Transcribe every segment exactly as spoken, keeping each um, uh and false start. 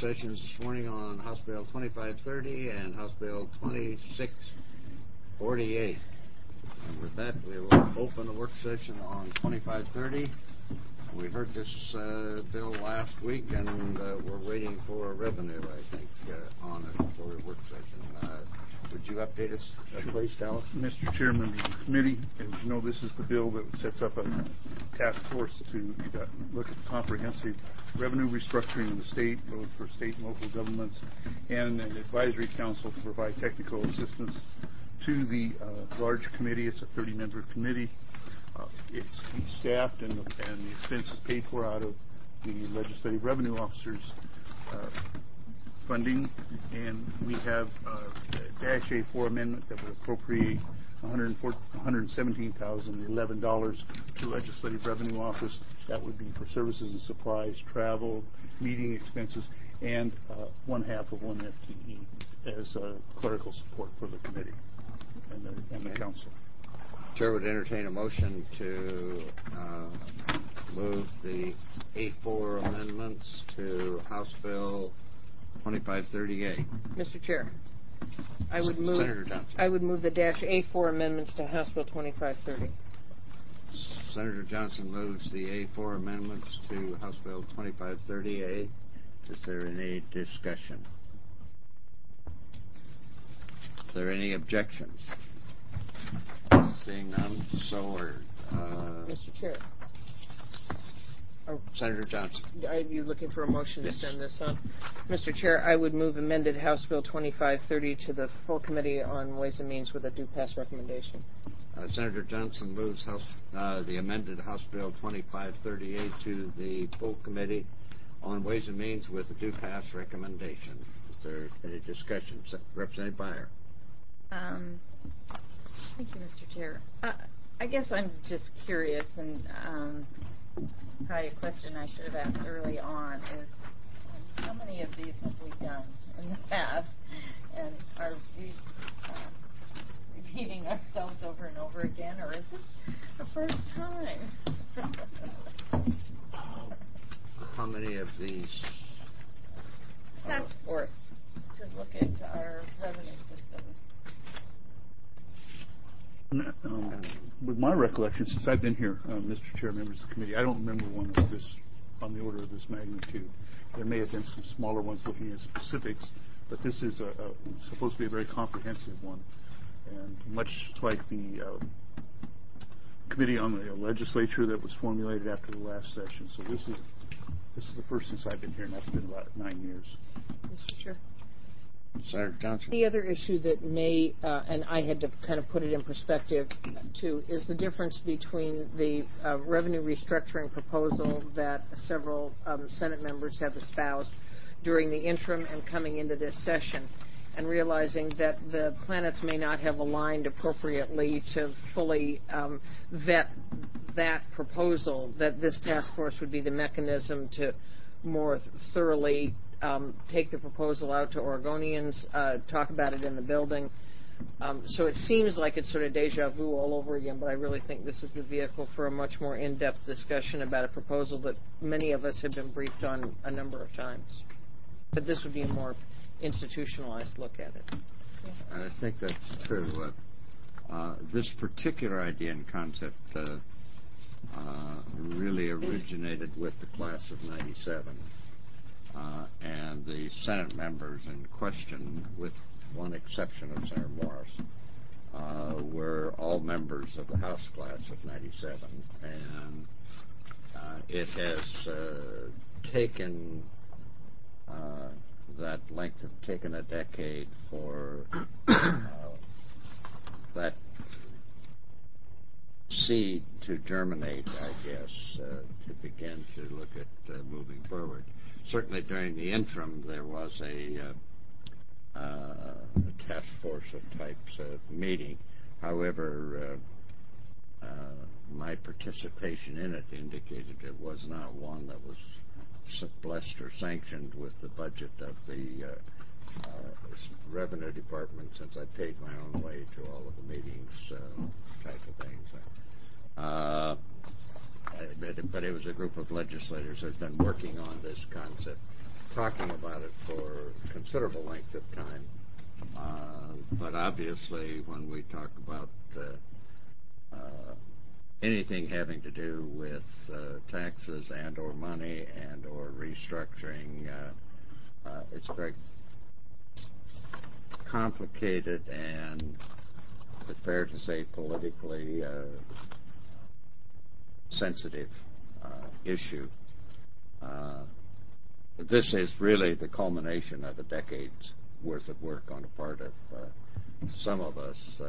sessions this morning on House Bill twenty-five thirty and House Bill twenty-six forty-eight. And with that, we will open the work session on twenty-five thirty. We heard this uh, bill last week, and uh, we're waiting for revenue, I think, uh, on it for the work session. Uh, would you update us, uh, please, Dallas? Mister Chairman of the committee, as you know, this is the bill that sets up a task force to look at comprehensive revenue restructuring in the state, both for state and local governments, and an advisory council to provide technical assistance to the uh, large committee. It's a thirty-member committee. Uh, it's staffed and, and the expenses paid for out of the legislative revenue officers' uh, funding, and we have uh, a Dash A four amendment that will appropriate one hundred seventeen thousand eleven dollars to legislative revenue office. That would be for services and supplies, travel, meeting expenses, and uh, one half of one F T E as uh, clerical support for the committee and the, and the council. Chair would entertain a motion to uh, move the A four amendments to House Bill twenty-five thirty-eight. Mister Chair, I would move. Senator Johnson. I would move the Dash A four amendments to House Bill twenty-five thirty. Senator Johnson moves the A four amendments to House Bill twenty-five thirty-eight. Is there any discussion? Is there any objections? Seeing none, so ordered. Uh, Mister Chair. Oh, Senator Johnson. Are you looking for a motion Yes. to send this on? Mister Chair, I would move amended House Bill twenty-five thirty to the full Committee on Ways and Means with a due pass recommendation. Uh, Senator Johnson moves House, uh, the amended House Bill twenty-five thirty-eight to the full Committee on Ways and Means with a due pass recommendation. Is there any discussion? Representative Beyer. Um, thank you, Mister Chair. Uh, I guess I'm just curious, and um, probably a question I should have asked early on is, um, how many of these have we done in the past, and are we uh, repeating ourselves over and over again, or is this the first time? How many of these? Task force to look at our revenue system. Um, with my recollection, since I've been here, uh, Mister Chair, members of the committee, I don't remember one of this on the order of this magnitude. There may have been some smaller ones looking at specifics, but this is a, a, supposed to be a very comprehensive one. And much like the uh, committee on the legislature that was formulated after the last session. So this is this is the first since I've been here, and that's been about nine years. Mister Chair. Senator Johnson. The other issue that may, uh, and I had to kind of put it in perspective too, is the difference between the uh, revenue restructuring proposal that several um, Senate members have espoused during the interim and coming into this session, and realizing that the planets may not have aligned appropriately to fully um, vet that proposal, that this task force would be the mechanism to more thoroughly Um, take the proposal out to Oregonians, uh, talk about it in the building. Um, so it seems like it's sort of deja vu all over again, but I really think this is the vehicle for a much more in-depth discussion about a proposal that many of us have been briefed on a number of times. But this would be a more institutionalized look at it. I think that's true. Uh, uh, this particular idea and concept uh, uh, really originated with the class of ninety-seven. Uh, and the Senate members in question, with one exception of Senator Morris, uh, were all members of the House class of ninety-seven. And uh, it has uh, taken uh, that length of taken a decade for uh, that seed to germinate, I guess, uh, to begin to look at uh, moving forward. Certainly during the interim, there was a, uh, uh, a task force of types uh, meeting. However, uh, uh, my participation in it indicated it was not one that was blessed or sanctioned with the budget of the uh, uh, revenue department, since I paid my own way to all of the meetings, uh, type of things. Uh, but it was a group of legislators that had been working on this concept talking about it for considerable length of time. Uh, but obviously, when we talk about uh, uh, anything having to do with uh, taxes and or money and or restructuring, uh, uh, it's very complicated and, it's fair to say, politically uh, sensitive uh, issue. Uh, this is really the culmination of a decade's worth of work on the part of uh, some of us uh,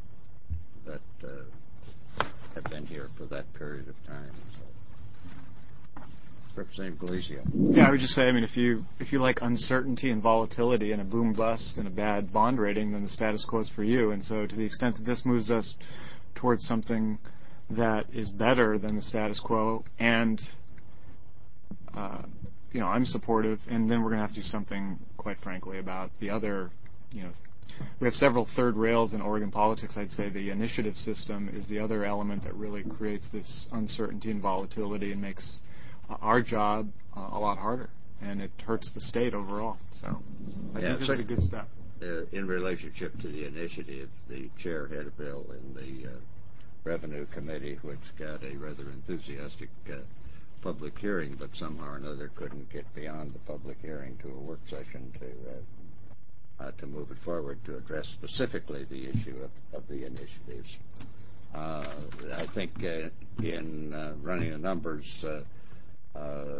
that uh, have been here for that period of time. So. Representative Galizio. Yeah, I would just say, I mean, if you if you like uncertainty and volatility and a boom bust and a bad bond rating, then the status quo is for you. And so to the extent that this moves us towards something that is better than the status quo, and uh, you know, I'm supportive, and then we're going to have to do something, quite frankly, about the other, you know, we have several third rails in Oregon politics. I'd say the initiative system is the other element that really creates this uncertainty and volatility and makes uh, our job uh, a lot harder, and it hurts the state overall. So I yeah, think this so, is a good step. Uh, in relationship to the initiative, the chair had a bill in the uh, Revenue Committee which got a rather enthusiastic uh, public hearing, but somehow or another couldn't get beyond the public hearing to a work session to uh, uh, to move it forward to address specifically the issue of, of the initiatives. Uh, I think uh, in uh, running the numbers uh, uh,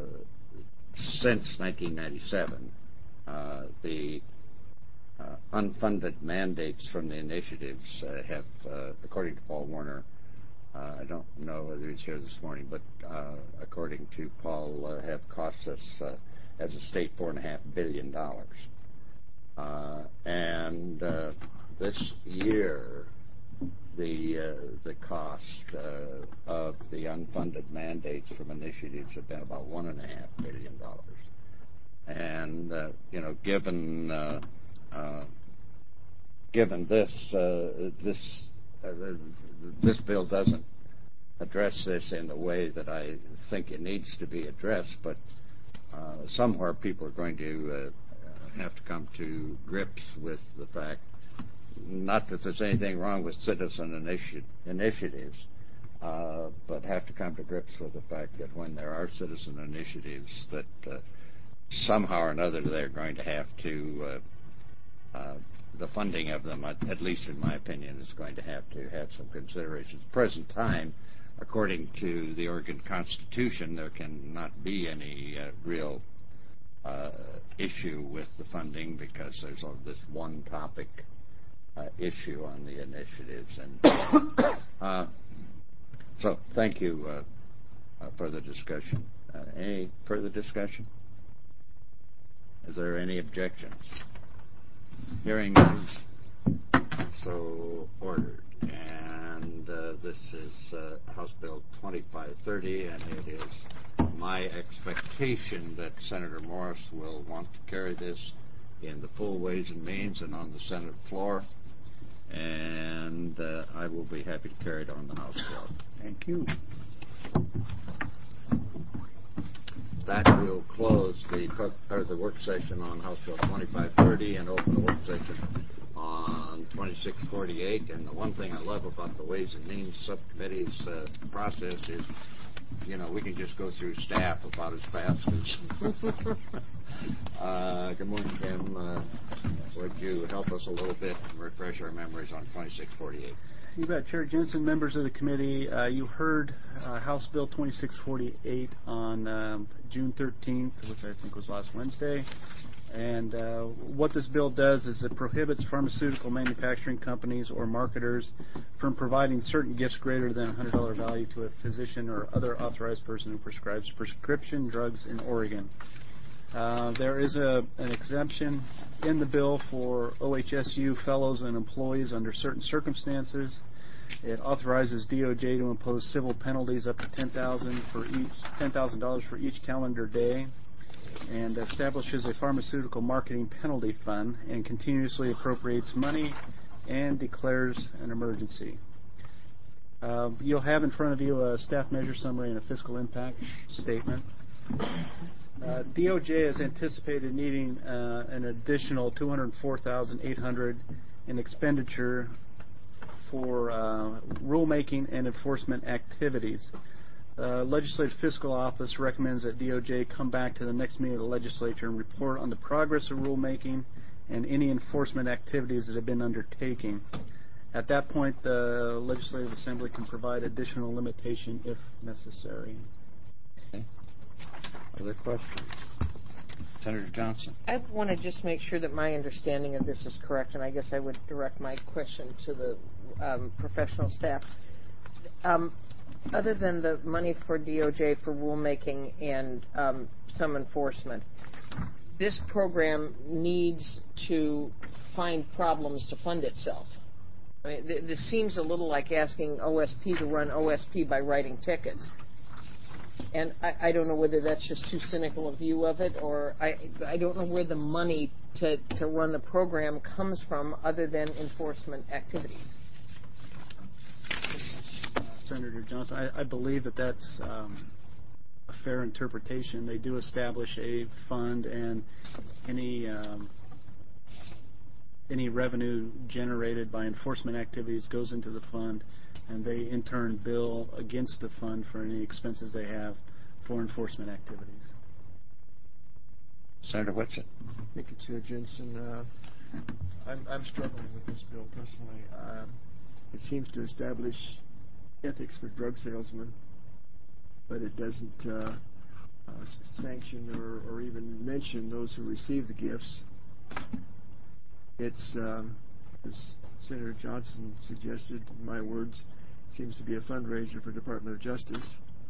since nineteen ninety-seven, uh, the uh, unfunded mandates from the initiatives uh, have, uh, according to Paul Warner, Uh, I don't know whether he's here this morning, but uh, according to Paul, uh, have cost us uh, as a state four and a half billion dollars. Uh, and uh, this year, the uh, the cost uh, of the unfunded mandates from initiatives have been about one and a half billion dollars. And uh, you know, given uh, uh, given this uh, this. Uh, this bill doesn't address this in the way that I think it needs to be addressed, but uh, somewhere people are going to uh, have to come to grips with the fact, not that there's anything wrong with citizen initi- initiatives, uh, but have to come to grips with the fact that when there are citizen initiatives that uh, somehow or another they're going to have to uh, uh, the funding of them, at least in my opinion, is going to have to have some consideration. At the present time, according to the Oregon Constitution, there cannot be any uh, real uh, issue with the funding because there's all this one topic uh, issue on the initiatives. And uh, so, thank you uh, uh, for the discussion. Uh, any further discussion? Is there any objections? Hearing none, so ordered. And uh, this is uh, House Bill twenty-five thirty, and it is my expectation that Senator Morris will want to carry this in the full Ways and Means and on the Senate floor, and uh, I will be happy to carry it on the House floor. Thank you. That will close the or the work session on House Bill twenty-five thirty and open the work session on twenty-six forty-eight. And the one thing I love about the Ways and Means Subcommittee's uh, process is, you know, we can just go through staff about as fast as. uh, good morning, Tim. Uh, would you help us a little bit and refresh our memories on twenty-six forty-eight? You bet. Chair Jensen, members of the committee, uh, you heard uh, House Bill twenty-six forty-eight on um, June thirteenth, which I think was last Wednesday. And uh, what this bill does is it prohibits pharmaceutical manufacturing companies or marketers from providing certain gifts greater than one hundred dollars value to a physician or other authorized person who prescribes prescription drugs in Oregon. Uh, there is a, an exemption in the bill for O H S U fellows and employees under certain circumstances. It authorizes D O J to impose civil penalties up to ten thousand dollars for each ten thousand dollars for each calendar day, and establishes a pharmaceutical marketing penalty fund and continuously appropriates money and declares an emergency. Uh, you'll have in front of you a staff measure summary and a fiscal impact statement. Uh, D O J is anticipated needing uh, an additional two hundred four thousand eight hundred dollars in expenditure for uh, rulemaking and enforcement activities. Uh, Legislative Fiscal Office recommends that D O J come back to the next meeting of the legislature and report on the progress of rulemaking and any enforcement activities that have been undertaken. At that point, the Legislative Assembly can provide additional limitation if necessary. Okay. Other questions? Senator Johnson. I want to just make sure that my understanding of this is correct, and I guess I would direct my question to the um, professional staff. Um, other than the money for D O J for rulemaking and um, some enforcement, this program needs to find problems to fund itself. I mean, th- this seems a little like asking O S P to run O S P by writing tickets. And I, I don't know whether that's just too cynical a view of it, or I, I don't know where the money to, to run the program comes from other than enforcement activities. Senator Johnson, I, I believe that that's um, a fair interpretation. They do establish a fund, and any um, any revenue generated by enforcement activities goes into the fund, and they in turn bill against the fund for any expenses they have for enforcement activities. Senator Whitsitt. Thank you, Chair Jensen. Uh, I'm, I'm struggling with this bill personally. Uh, it seems to establish ethics for drug salesmen, but it doesn't uh, uh, sanction or, or even mention those who receive the gifts. It's, um, as Senator Johnson suggested, in my words, seems to be a fundraiser for Department of Justice.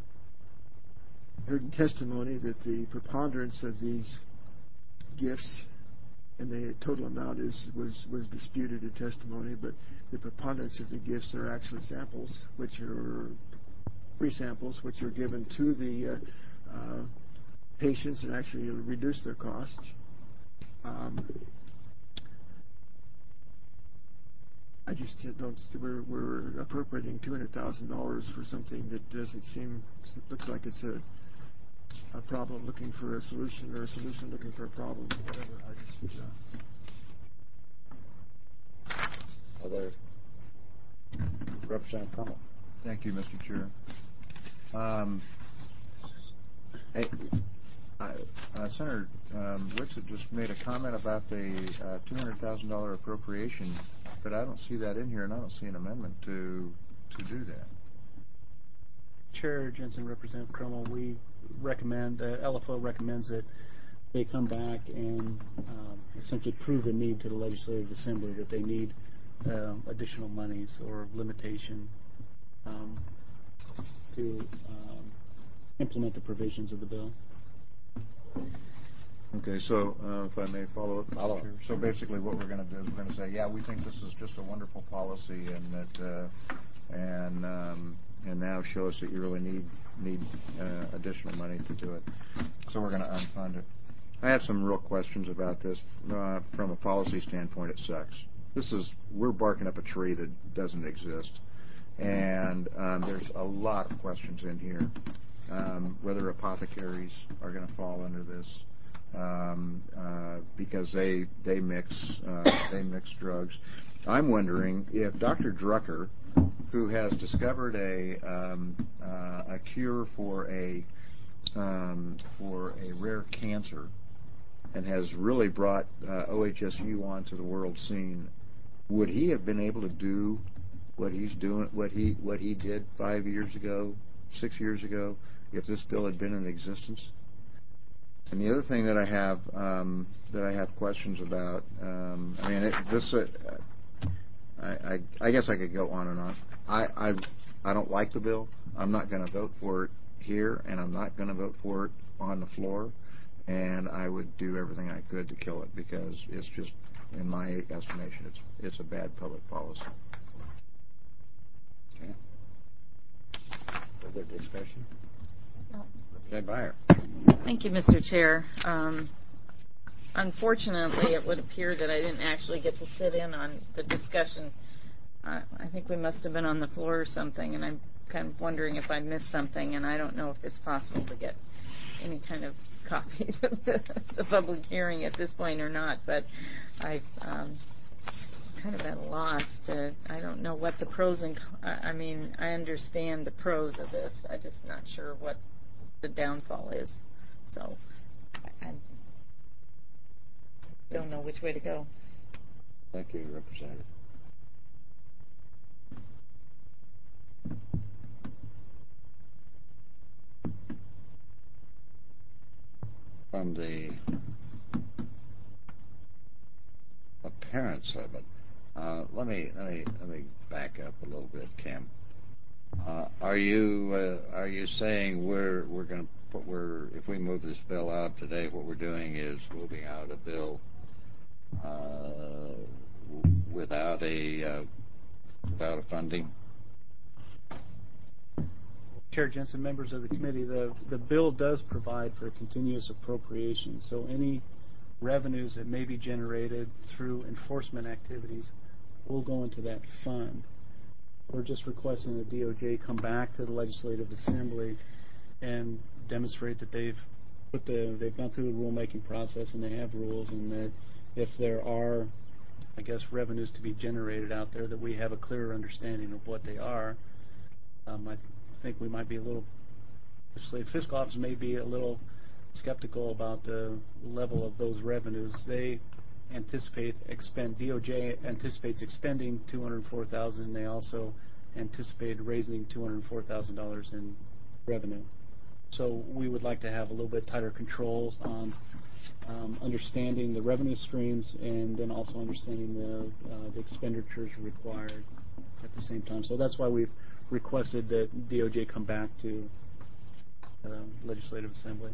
I heard in testimony that the preponderance of these gifts, and the total amount is was, was disputed in testimony, but the preponderance of the gifts are actually samples, which are free samples, which are given to the uh, uh, patients and actually reduce their costs. Um, I just don't. We're, we're appropriating two hundred thousand dollars for something that doesn't seem. It looks like it's a a problem looking for a solution, or a solution looking for a problem. Whatever. I just. Uh... Other. Representative Crummell. Thank you, Mister Chair. Um, hey, I, uh, Senator um, Whitsitt just made a comment about the uh, two hundred thousand dollars appropriation, but I don't see that in here, and I don't see an amendment to to do that. Chair Jensen, Representative Crummell, we recommend, the uh, L F O recommends that they come back and um, essentially prove the need to the Legislative Assembly that they need um, additional monies or limitation um, to um, implement the provisions of the bill. Okay, so uh, if I may follow up. Follow up. So basically what we're going to do is we're going to say, yeah, we think this is just a wonderful policy, and that, uh, and um, and now show us that you really need need uh, additional money to do it. So we're going to unfund it. I have some real questions about this. Uh, from a policy standpoint, it sucks. This is, we're barking up a tree that doesn't exist. And um, there's a lot of questions in here. Um, whether apothecaries are going to fall under this. Um, uh, because they they mix uh, they mix drugs. I'm wondering if Doctor Drucker, who has discovered a um, uh, a cure for a um, for a rare cancer, and has really brought uh, O H S U onto the world scene, would he have been able to do what he's doing, what he what he did five years ago, six years ago, if this bill had been in existence? And the other thing that I have um, that I have questions about, um, I mean, it, this, uh, I, I, I guess I could go on and on. I, I, I don't like the bill. I'm not going to vote for it here, and I'm not going to vote for it on the floor. And I would do everything I could to kill it because it's just, in my estimation, it's it's a bad public policy. Okay. Further discussion? No. Representative Beyer. Thank you, Mister Chair. Um, unfortunately, it would appear that I didn't actually get to sit in on the discussion. Uh, I think we must have been on the floor or something, and I'm kind of wondering if I missed something, and I don't know if it's possible to get any kind of copies of the, the public hearing at this point or not, but I've um, kind of at a loss to, I don't know what the pros and, I I mean, I understand the pros of this. I'm just not sure what the downfall is. So I, I don't know which way to go. Thank you, Representative. From the appearance of it, uh, let me let me let me back up a little bit, Tim. Uh, are you uh, are you saying we're we're going to put we're if we move this bill out today, what we're doing is moving out a bill uh, without a uh, without a funding? Chair Jensen, members of the committee, the, the bill does provide for continuous appropriation. So any revenues that may be generated through enforcement activities will go into that fund. We're just requesting the D O J come back to the Legislative Assembly and demonstrate that they've put the they've gone through the rulemaking process and they have rules, and that if there are, I guess, revenues to be generated out there, that we have a clearer understanding of what they are. Um, I think we might be a little, the fiscal office may be a little skeptical about the level of those revenues. They anticipate expend, D O J anticipates expending two hundred four thousand dollars. They also anticipate raising two hundred four thousand dollars in revenue. So we would like to have a little bit tighter controls on um, understanding the revenue streams and then also understanding the, uh, the expenditures required at the same time. So that's why we've requested that D O J come back to uh, Legislative Assembly.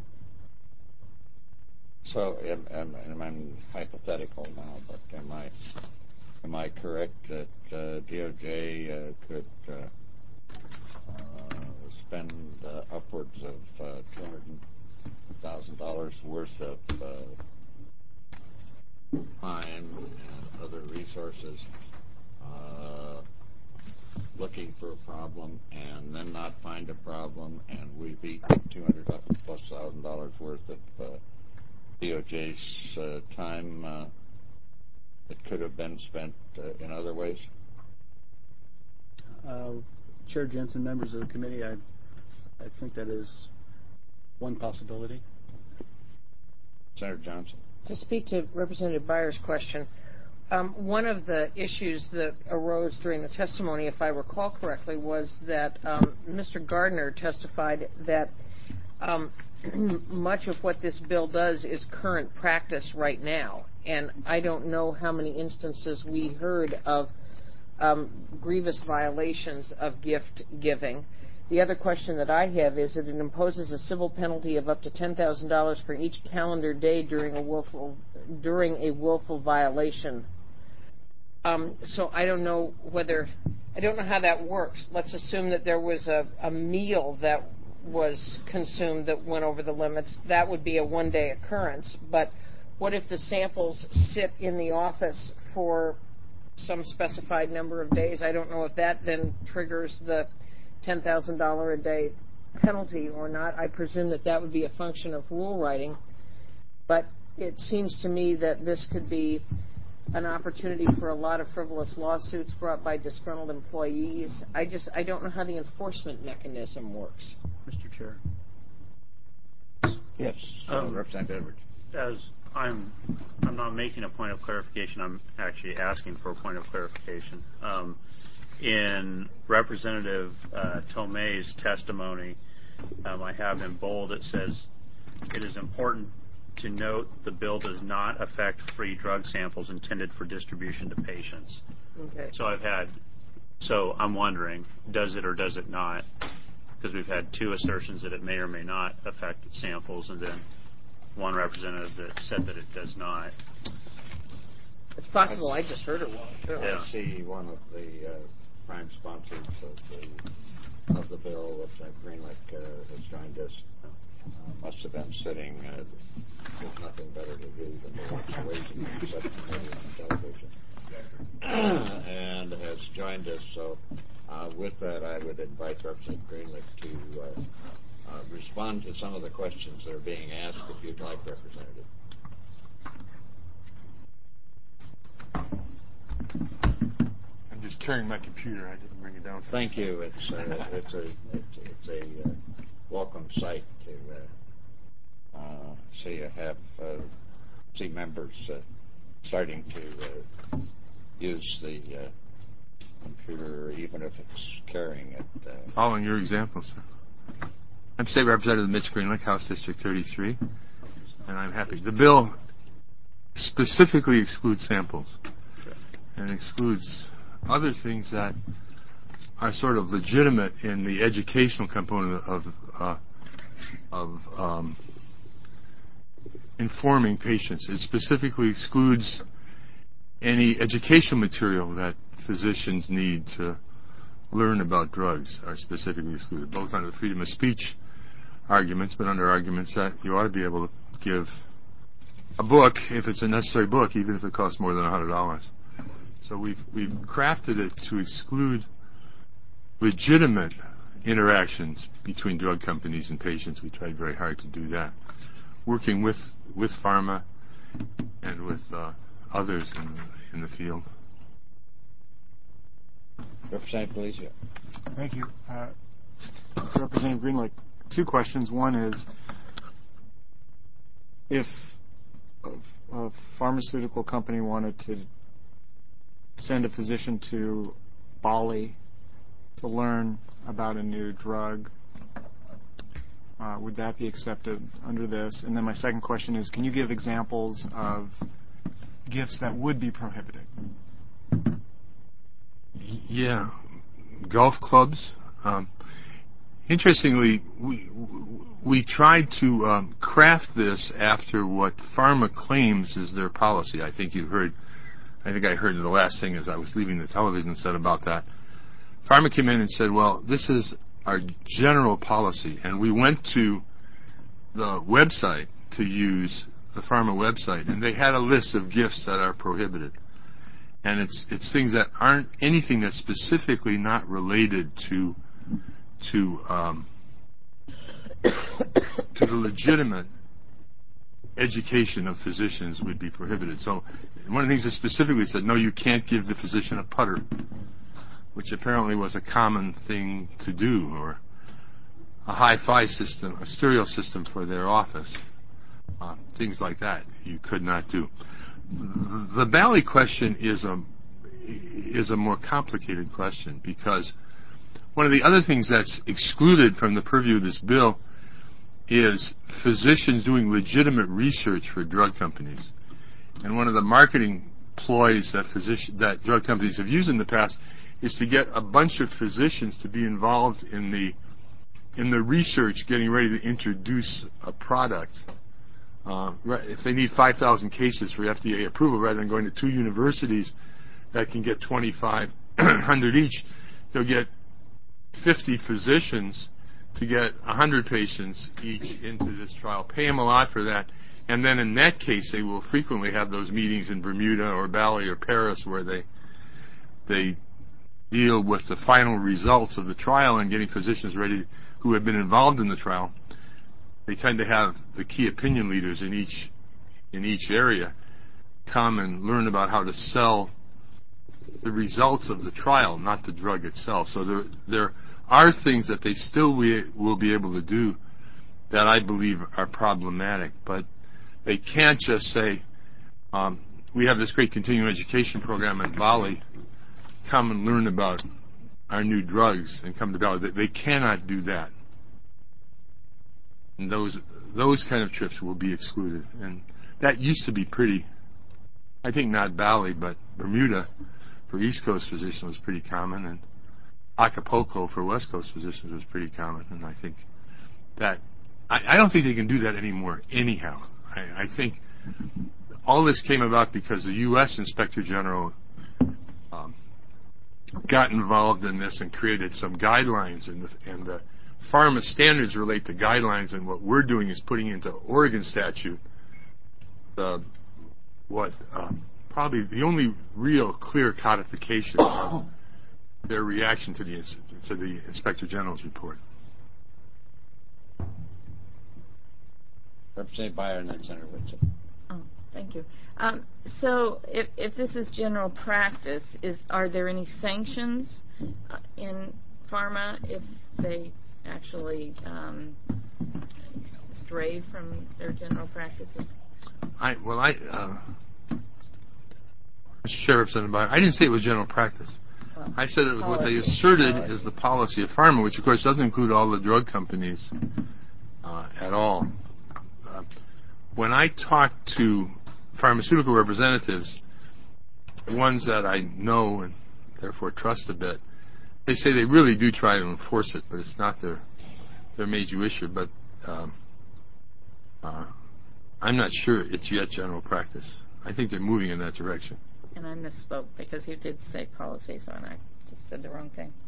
So, am, am, am I'm hypothetical now, but am I am I correct that uh, D O J uh, could uh, uh, spend uh, upwards of uh, two hundred thousand dollars worth of uh, time and other resources uh, looking for a problem, and then not find a problem, and we've eaten two hundred plus thousand dollars worth of uh, D O J's uh, time uh, that could have been spent uh, in other ways? Uh, Chair Jensen, members of the committee, I, I think that is one possibility. Senator Johnson. To speak to Representative Byers' question, um, one of the issues that arose during the testimony, if I recall correctly, was that um, Mister Gardner testified that um, much of what this bill does is current practice right now, and I don't know how many instances we heard of um, grievous violations of gift giving. The other question that I have is that it imposes a civil penalty of up to ten thousand dollars for each calendar day during a willful during a willful violation. Um, so I don't know whether I don't know how that works. Let's assume that there was a, a meal that was consumed that went over the limits. That would be a one-day occurrence. But what if the samples sit in the office for some specified number of days? I don't know if that then triggers the ten thousand dollars a day penalty or not. I presume that that would be a function of rule writing. But it seems to me that this could be an opportunity for a lot of frivolous lawsuits brought by disgruntled employees. I just I don't know how the enforcement mechanism works. Mister Chair. Yes, Um, Representative Edwards. As I'm, I'm not making a point of clarification. I'm actually asking for a point of clarification. Um, in Representative uh, Tomei's testimony, um, I have in bold, it says, it is important to note the bill does not affect free drug samples intended for distribution to patients. Okay. So I've had, so I'm wondering, does it or does it not? Because we've had two assertions that it may or may not affect samples, and then one representative that said that it does not. It's possible. I just heard it wrong, too. Yeah. I see one of the uh, prime sponsors of the of the bill, Representative Greenlick, uh, has joined us. Uh, must have been sitting uh, with nothing better to do than to watch Ways and Means Subcommittee on television, and has joined us. So, uh, with that, I would invite Representative Greenlick to uh, uh, respond to some of the questions that are being asked, if you'd like, Representative. I'm just carrying my computer. I didn't bring it down. Thank you. It's uh, it's a it's, it's a uh, welcome sight to uh, uh, see you have uh, see members uh, starting to uh, use the uh, computer, even if it's carrying it. Uh, Following your example, sir. I'm State Representative Mitch Greenlick, House District thirty-three, and I'm happy. The bill specifically excludes samples and excludes other things that are sort of legitimate in the educational component of uh, of um, informing patients. It specifically excludes any educational material that physicians need to learn about drugs are specifically excluded, both under the freedom of speech arguments, but under arguments that you ought to be able to give a book, if it's a necessary book, even if it costs more than one hundred dollars. So we've we've crafted it to exclude legitimate interactions between drug companies and patients. We tried very hard to do that, working with with pharma and with uh, others in the, in the field. Representative Galizia. Thank you. Uh, Representative Greenlight, two questions. One is, if a, a pharmaceutical company wanted to send a physician to Bali to learn about a new drug, uh, would that be accepted under this? And then my second question is, can you give examples of gifts that would be prohibited? Yeah, golf clubs. Um, interestingly, we we tried to um, craft this after what pharma claims is their policy. I think you heard. I think I heard the last thing as I was leaving the television said about that. Pharma came in and said, "Well, this is our general policy," and we went to the website to use the pharma website, and they had a list of gifts that are prohibited. And it's it's things that aren't anything that's specifically not related to to um, to the legitimate education of physicians would be prohibited. So one of the things that specifically said, no, you can't give the physician a putter, which apparently was a common thing to do, or a hi-fi system, a stereo system for their office, uh, things like that you could not do. The Bali question is a is a more complicated question, because one of the other things that's excluded from the purview of this bill is physicians doing legitimate research for drug companies. And one of the marketing ploys that physician, that drug companies have used in the past is to get a bunch of physicians to be involved in the in the research, getting ready to introduce a product. Uh, if they need five thousand cases for F D A approval, rather than going to two universities that can get twenty-five hundred each, they'll get fifty physicians to get one hundred patients each into this trial, pay them a lot for that, and then in that case they will frequently have those meetings in Bermuda or Bali or Paris where they they deal with the final results of the trial and getting physicians ready who have been involved in the trial. They tend to have the key opinion leaders in each in each area come and learn about how to sell the results of the trial, not the drug itself. So there there are things that they still we, will be able to do that I believe are problematic, but they can't just say, um, we have this great continuing education program in Bali, come and learn about our new drugs and come to Bali. They, they cannot do that. And those those kind of trips will be excluded. And that used to be pretty, I think not Bali, but Bermuda for East Coast physicians was pretty common, and Acapulco for West Coast physicians was pretty common. And I think that, I, I don't think they can do that anymore anyhow. I, I think all this came about because the U S Inspector General um, got involved in this and created some guidelines, and the, and the pharma standards relate to guidelines, and what we're doing is putting into Oregon statute the what uh, probably the only real clear codification of their reaction to the to the Inspector General's report. Representative Byer and then Senator Whitson. Oh, thank you. Um, so, if, if this is general practice, is are there any sanctions uh, in pharma if they actually um, stray from their general practices? I well, I, uh, Mister Chair, Representative Byer, I didn't say it was general practice. Well, I said it was what they policy. asserted Policy. is the policy of pharma, which of course doesn't include all the drug companies uh, at all. Uh, when I talk to pharmaceutical representatives, ones that I know and therefore trust a bit, they say they really do try to enforce it, but it's not their their major issue. But um, uh, I'm not sure it's yet general practice. I think they're moving in that direction. And I misspoke because you did say policy, so I just said the wrong thing.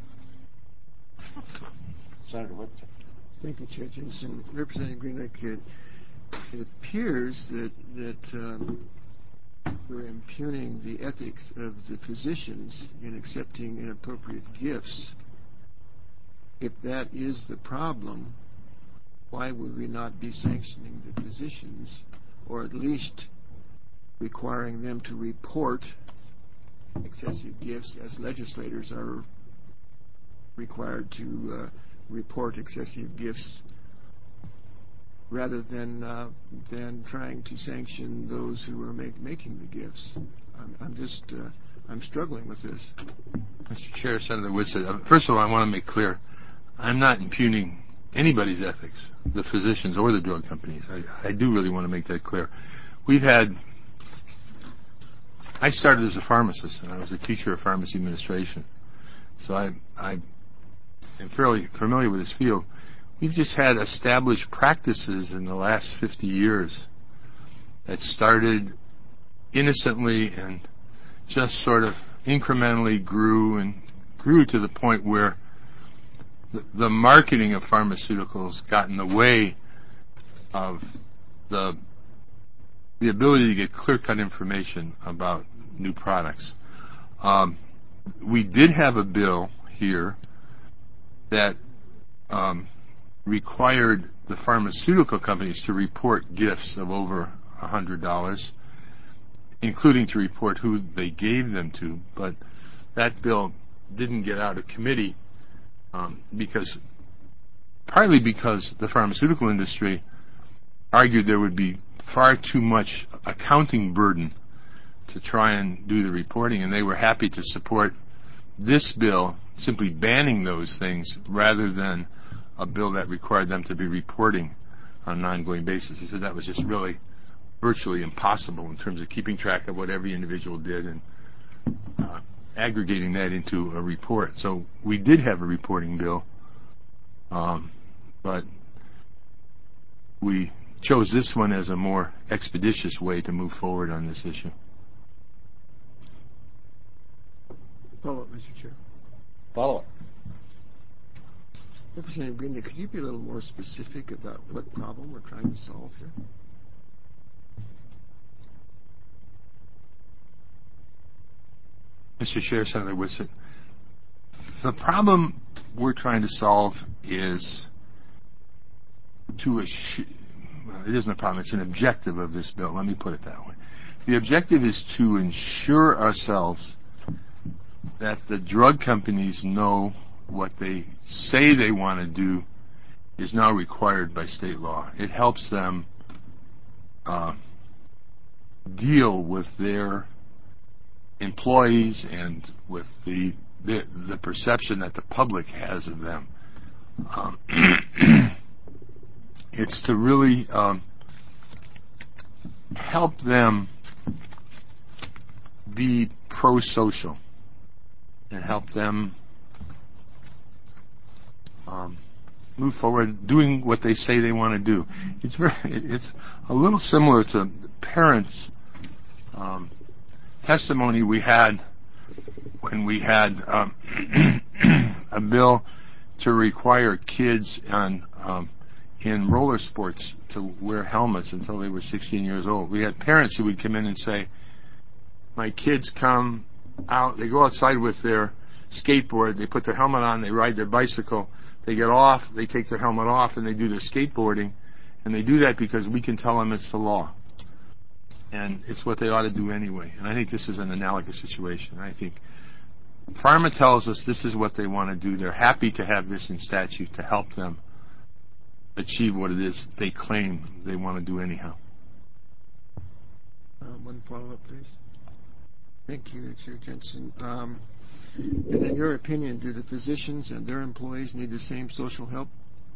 Senator Whitson. Thank you, Chair Jensen. Representative Greenlick, it, it appears that that um, we're impugning the ethics of the physicians in accepting inappropriate gifts. If that is the problem, why would we not be sanctioning the physicians, or at least requiring them to report excessive gifts, as legislators are required to uh, report excessive gifts, rather than uh, than trying to sanction those who are make, making the gifts? I'm, I'm just uh, I'm struggling with this. Mister Chair, Senator Whitson, first of all, I want to make clear, I'm not impugning anybody's ethics, the physicians or the drug companies. I, I do really want to make that clear. We've had, I started as a pharmacist, and I was a teacher of pharmacy administration, so I, I am fairly familiar with this field. We've just had established practices in the last fifty years that started innocently and just sort of incrementally grew and grew to the point where the, the marketing of pharmaceuticals got in the way of the the ability to get clear-cut information about new products. Um, we did have a bill here that um, required the pharmaceutical companies to report gifts of over one hundred dollars, including to report who they gave them to. But that bill didn't get out of committee um, because, partly because the pharmaceutical industry argued there would be far too much accounting burden to try and do the reporting, and they were happy to support this bill simply banning those things rather than a bill that required them to be reporting on an ongoing basis. He said that was just really virtually impossible in terms of keeping track of what every individual did and uh, aggregating that into a report. So we did have a reporting bill, um, but we chose this one as a more expeditious way to move forward on this issue. Follow up, Mister Chair. Follow up. Representative Greenlick, could you be a little more specific about what problem we're trying to solve here? Mister Chair, Senator Whitson, the problem we're trying to solve is to assure, well, it isn't a problem, it's an objective of this bill. Let me put it that way. The objective is to ensure ourselves that the drug companies know what they say they want to do is now required by state law. It helps them uh, deal with their employees and with the, the the perception that the public has of them. Um, it's to really um, help them be pro-social and help them um, move forward doing what they say they want to do. It's very, it's a little similar to parents' um, testimony we had when we had um, a bill to require kids on um, in roller sports to wear helmets until they were sixteen years old. We had parents who would come in and say, my kids come out, they go outside with their skateboard, they put their helmet on, they ride their bicycle, they get off, they take their helmet off, and they do their skateboarding, And they do that because we can tell them it's the law. And it's what they ought to do anyway. And I think this is an analogous situation. I think Pharma tells us this is what they want to do. They're happy to have this in statute to help them achieve what it is they claim they want to do anyhow. Uh, one follow-up, please. Thank you, Chair Jensen. Um, and in your opinion, do the physicians and their employees need the same social help?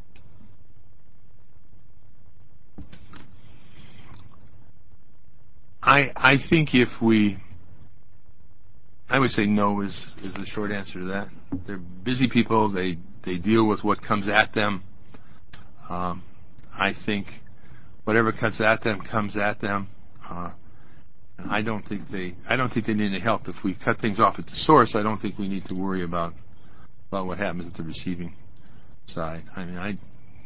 I I think if we, I would say no is, is the short answer to that. They're busy people. They, they deal with what comes at them. Um, I think whatever comes at them comes at them. Uh, I don't think they I don't think they need any help. If we cut things off at the source, I don't think we need to worry about about what happens at the receiving side. I mean, I.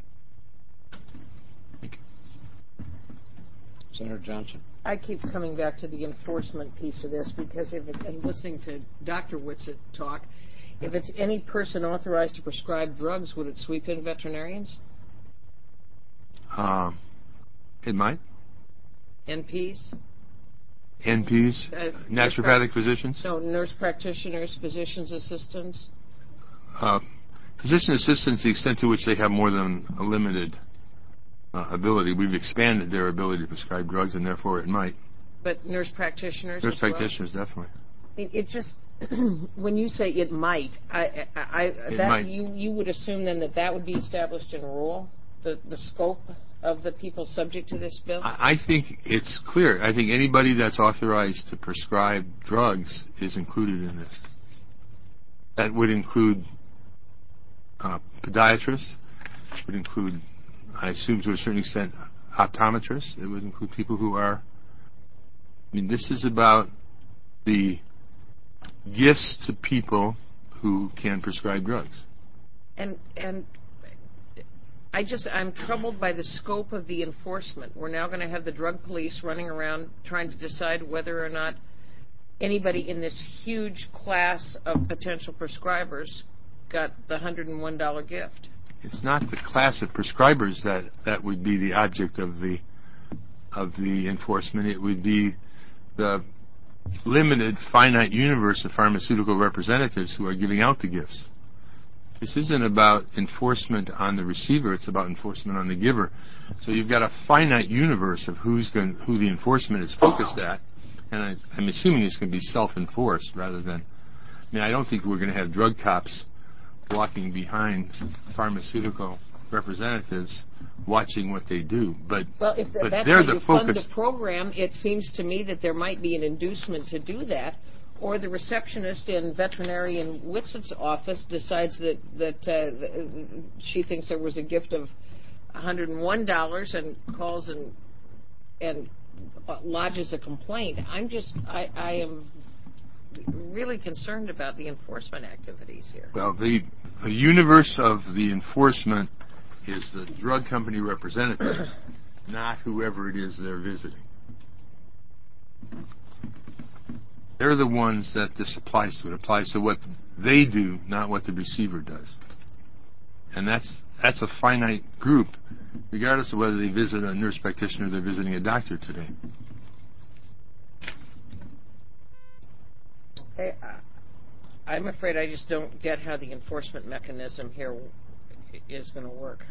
Thank you. Senator Johnson. I keep coming back to the enforcement piece of this because if it's, and listening to Doctor Whitsitt talk, if it's any person authorized to prescribe drugs, would it sweep in veterinarians? Um, it might. N Ps? N Ps, Uh, naturopathic physicians. No, nurse practitioners, physician's assistants. Uh, physician assistants, the extent to which they have more than a limited uh, ability, we've expanded their ability to prescribe drugs, and therefore it might. But nurse practitioners. Nurse as well? practitioners, definitely. It, it just when you say it might, I, I, I It that might. you you would assume then that that would be established in rule, the the scope of the people subject to this bill. I, I think it's clear. I think anybody that's authorized to prescribe drugs is included in this. That would include uh, podiatrists. Would include, I assume to a certain extent, optometrists. It would include people who are. I mean, this is about the gifts to people who can prescribe drugs. And and I just I'm troubled by the scope of the enforcement. We're now going to have the drug police running around trying to decide whether or not anybody in this huge class of potential prescribers got the one hundred one dollar gift. It's not the class of prescribers that, that would be the object of the of the enforcement. It would be the limited, finite universe of pharmaceutical representatives who are giving out the gifts. This isn't about enforcement on the receiver, it's about enforcement on the giver. So you've got a finite universe of who's going, who the enforcement is focused at, and I, I'm assuming it's going to be self-enforced rather than, I mean, I don't think we're going to have drug cops walking behind pharmaceutical representatives watching what they do, but, Well, if the, but that's they're how the you fund focus. the program, it seems to me that there might be an inducement to do that, or the receptionist in veterinarian Whitsitt's office decides that that uh, th- she thinks there was a gift of one hundred one dollars and calls and and lodges a complaint. I'm just I, I am really concerned about the enforcement activities here. Well, the, the universe of the enforcement is the drug company representatives, not whoever it is they're visiting. They're the ones that this applies to. It applies to what they do, not what the receiver does. And that's that's a finite group, regardless of whether they visit a nurse practitioner or they're visiting a doctor today. I, I'm afraid I just don't get how the enforcement mechanism here is going to work.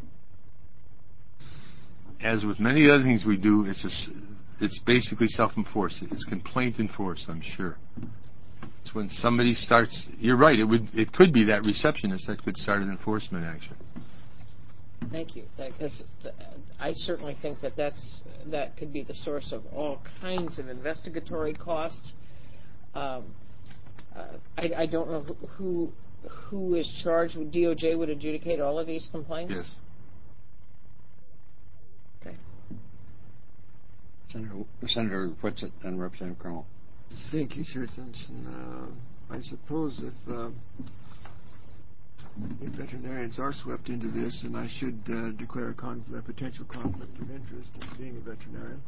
As with many other things we do, it's a, it's basically self-enforced. It's complaint enforced, I'm sure. It's when somebody starts. You're right. It would. It could be that receptionist that could start an enforcement action. Thank you, because I certainly think that that's that could be the source of all kinds of investigatory costs. Um, uh, I, I don't know who who is charged. With D O J would adjudicate all of these complaints? Yes. Okay. Senator, Senator Whitsitt and Representative Cromwell. Thank you, Chair Johnson. Uh, I suppose if, uh, if veterinarians are swept into this, and I should uh, declare a, con- a potential conflict of interest in being a veterinarian,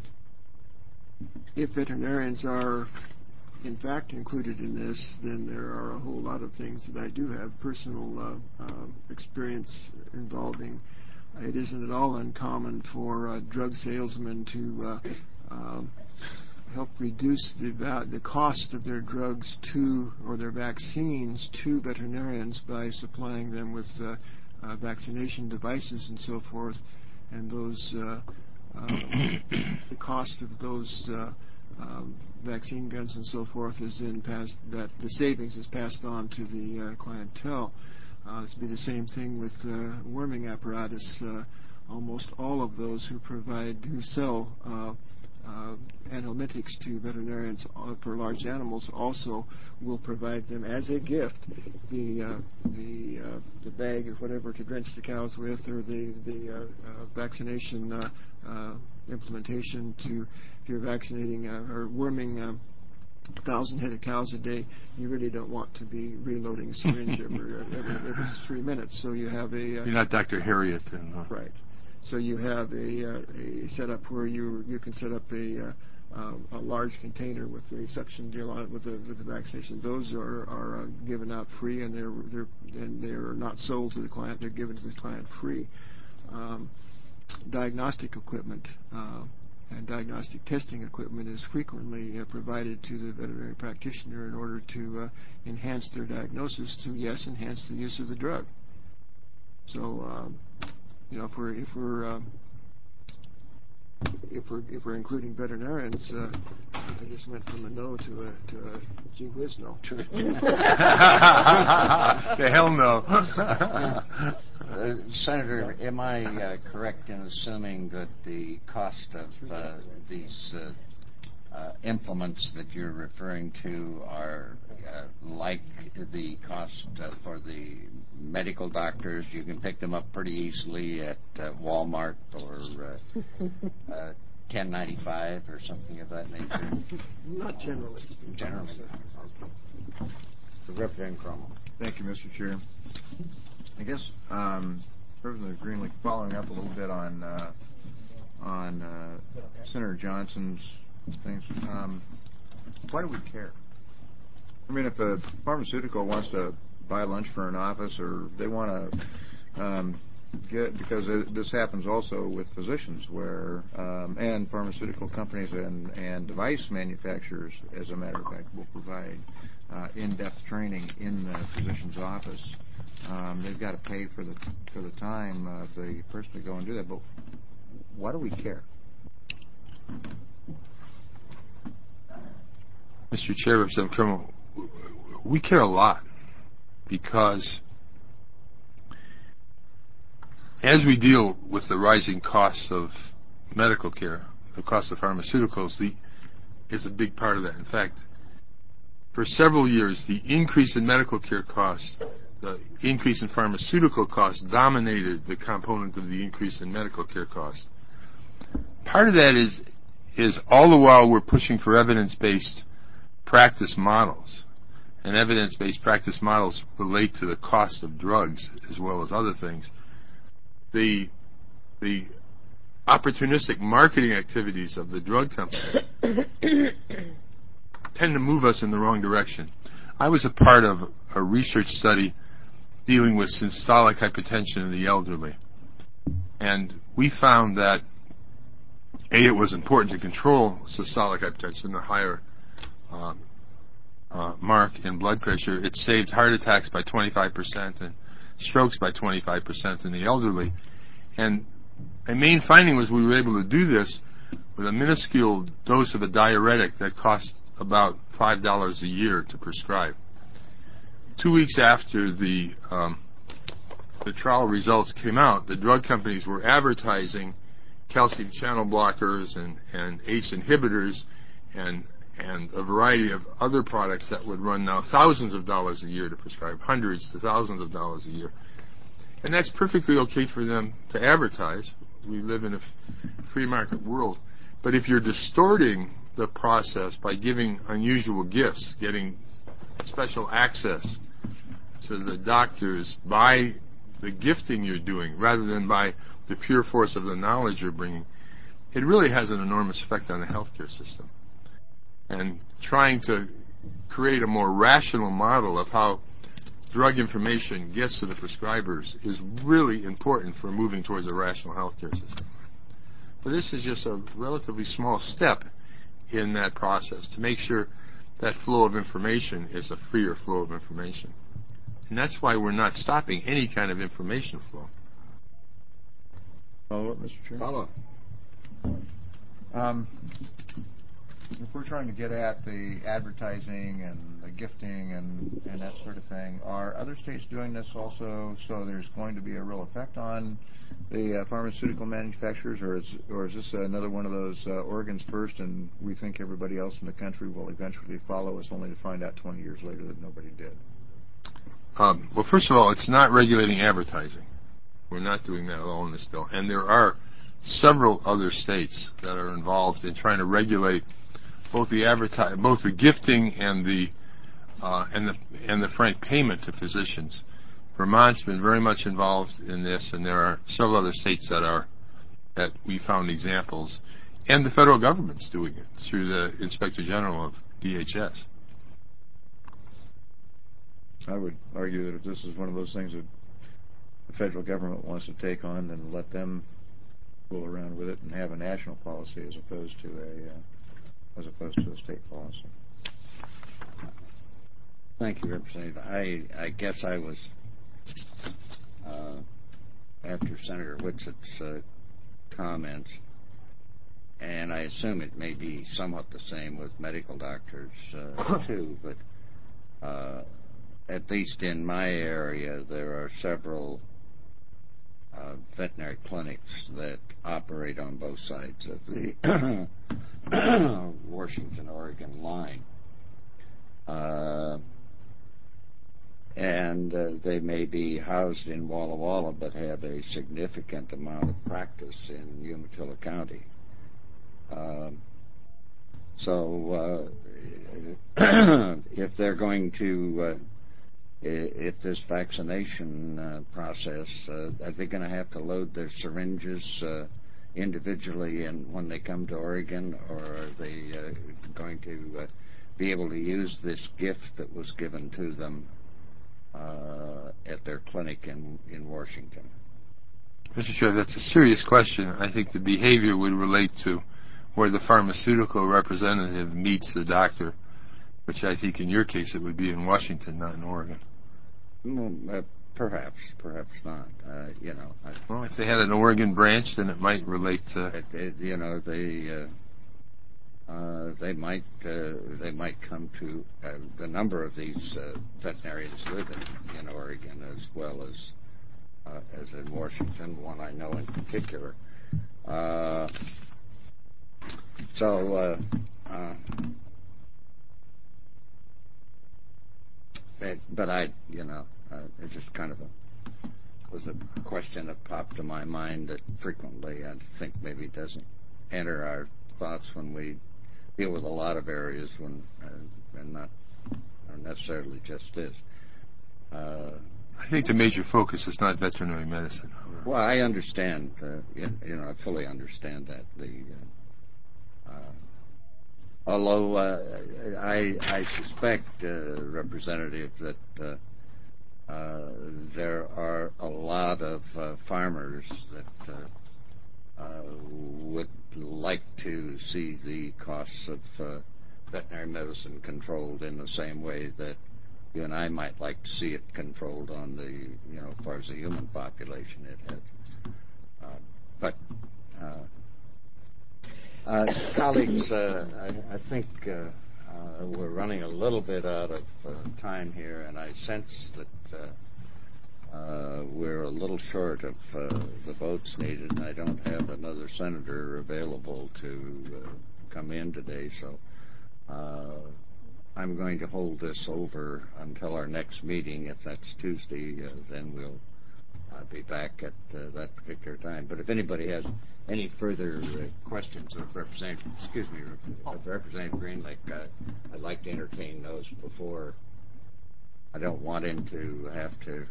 if veterinarians are in fact included in this, then there are a whole lot of things that I do have personal uh, uh, experience involving it isn't at all uncommon for uh, drug salesmen to uh, um, help reduce the va- the cost of their drugs to or their vaccines to veterinarians by supplying them with uh, uh, vaccination devices and so forth, and those uh, uh, the cost of those uh, um, vaccine guns and so forth is then passed, that the savings is passed on to the uh, clientele. Uh, this would be the same thing with uh, worming apparatus. Uh, almost all of those who provide, who sell uh, uh, analytics to veterinarians uh, for large animals also will provide them as a gift the uh, the uh, the bag or whatever to drench the cows with, or the the uh, uh, vaccination uh, uh, implementation to, if you're vaccinating uh, or worming uh, a thousand head of cows a day, you really don't want to be reloading a syringe every, every every three minutes. So you have a uh, You're not Doctor Harriet. And, uh, right. So you have a, uh, a setup where you you can set up a uh, uh, a large container with a suction deal on it with the with the vaccination. Those are are uh, given out free, and they're they're and they're not sold to the client. They're given to the client free. Um, diagnostic equipment uh, and diagnostic testing equipment is frequently uh, provided to the veterinary practitioner in order to uh, enhance their diagnosis, to yes enhance the use of the drug. So. Um, You know, if we're if we're um, if we're if we're including veterinarians, uh, I just went from a no to a to a gee whiz no. The hell no. uh, Senator, am I uh, correct in assuming that the cost of uh, these uh, uh, implements that you're referring to are uh, like the cost uh, for the medical doctors? You can pick them up pretty easily at uh, Walmart or uh, uh, ten ninety-five or something of that nature? Not generally. Generally. Okay. Representative Cromwell. Thank you, Mister Chair. I guess um, Representative Greenlee, following up a little bit on uh, on uh, Senator Johnson's things. Um, why do we care? I mean, if a pharmaceutical wants to buy lunch for an office, or they want to um, get, because it, this happens also with physicians, where um, and pharmaceutical companies and, and device manufacturers, as a matter of fact, will provide uh, in-depth training in the physician's office. Um, they've got to pay for the for the time of the person to go and do that. But why do we care? Mister Chair, Representative Kermel, we care a lot, because as we deal with the rising costs of medical care, the cost of pharmaceuticals the, is a big part of that. In fact, for several years, the increase in medical care costs, the increase in pharmaceutical costs dominated the component of the increase in medical care costs. Part of that is, is all the while we're pushing for evidence-based practice models. And evidence-based practice models relate to the cost of drugs as well as other things. The, the opportunistic marketing activities of the drug companies tend to move us in the wrong direction. I was a part of a research study dealing with systolic hypertension in the elderly. And we found that, A, it was important to control systolic hypertension, the higher uh, uh, mark in blood pressure. It saved heart attacks by twenty-five percent and strokes by twenty-five percent in the elderly. And a main finding was we were able to do this with a minuscule dose of a diuretic that cost about five dollars a year to prescribe. Two weeks after the um, the trial results came out, the drug companies were advertising calcium channel blockers and, and ACE inhibitors and and a variety of other products that would run now thousands of dollars a year to prescribe, hundreds to thousands of dollars a year. And that's perfectly okay for them to advertise. We live in a free market world. But if you're distorting the process by giving unusual gifts, getting special access to the doctors by the gifting you're doing rather than by the pure force of the knowledge you're bringing, it really has an enormous effect on the healthcare system. And trying to create a more rational model of how drug information gets to the prescribers is really important for moving towards a rational healthcare system. But this is just a relatively small step in that process to make sure that flow of information is a freer flow of information. And that's why we're not stopping any kind of information flow. Follow up, Mister Chair? Follow. Um, if we're trying to get at the advertising and the gifting and, and that sort of thing, are other states doing this also so there's going to be a real effect on the uh, pharmaceutical manufacturers, or is, or is this another one of those uh, Oregon's first and we think everybody else in the country will eventually follow us, only to find out twenty years later that nobody did? Um, well, first of all, it's not regulating advertising. We're not doing that at all in this bill. And there are several other states that are involved in trying to regulate both the adverti- both the gifting and the uh, and the and the frank payment to physicians. Vermont's been very much involved in this, and there are several other states that are that we found examples, and the federal government's doing it through the Inspector General of D H S. I would argue that if this is one of those things that the federal government wants to take on, then let them fool around with it and have a national policy as opposed to a uh, as opposed to a state policy. Thank you, Representative. I, I guess I was, uh, after Senator Whitsett's uh, comments, and I assume it may be somewhat the same with medical doctors, uh, too, but uh, at least in my area, there are several uh, veterinary clinics that operate on both sides of the Washington-Oregon line. Uh, and uh, they may be housed in Walla Walla but have a significant amount of practice in Umatilla County. Um, so uh, if they're going to, uh, if this vaccination uh, process, uh, are they going to have to load their syringes uh, individually and when they come to Oregon, or are they uh, going to uh, be able to use this gift that was given to them uh, at their clinic in, in Washington? Mister Chair, that's a serious question. I think the behavior would relate to where the pharmaceutical representative meets the doctor, which I think in your case it would be in Washington, not in Oregon. Well, uh, perhaps, perhaps not. Uh, you know, I, well, if they had an Oregon branch, then it might relate to. It, it, you know, they uh, uh, they might uh, they might come to uh, the number of these uh, veterinarians live in, in Oregon as well as uh, as in Washington. One I know in particular. Uh, so. Uh, uh, It, but I, you know, uh, it's just kind of a was a question that popped to my mind that frequently I think maybe doesn't enter our thoughts when we deal with a lot of areas when uh, and not necessarily just this. Uh, I think the major focus is not veterinary medicine. Well, I understand. Uh, you, you know, I fully understand that the. Uh, uh, Although uh, I, I suspect, uh, Representative, that uh, uh, there are a lot of uh, farmers that uh, uh, would like to see the costs of uh, veterinary medicine controlled in the same way that you and I might like to see it controlled on the, you know, as far as the human population it has. Uh, but uh, Uh, colleagues, uh, I, I think uh, uh, we're running a little bit out of uh, time here, and I sense that uh, uh, we're a little short of uh, the votes needed, and I don't have another senator available to uh, come in today, so uh, I'm going to hold this over until our next meeting. If that's Tuesday, uh, then we'll uh, be back at uh, that particular time. But if anybody has any further uh, questions of Representative, excuse me, of Representative Greenlake, uh, I'd like to entertain those before. I don't want him to have to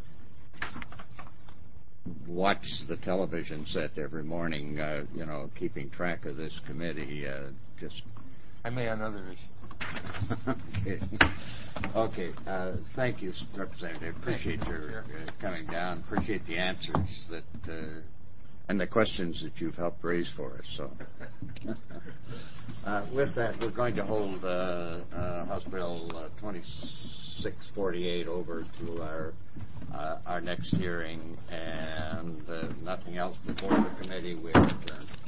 watch the television set every morning, uh, you know, keeping track of this committee. Uh, just I may on other issues. Okay. Okay. Uh, thank you, Representative. Appreciate your uh, coming down. Appreciate the answers that uh, and the questions that you've helped raise for us. So, uh, with that, we're going to hold uh, uh, House Bill uh, twenty-six forty-eight over to our uh, our next hearing, and uh, nothing else before the committee. We adjourn.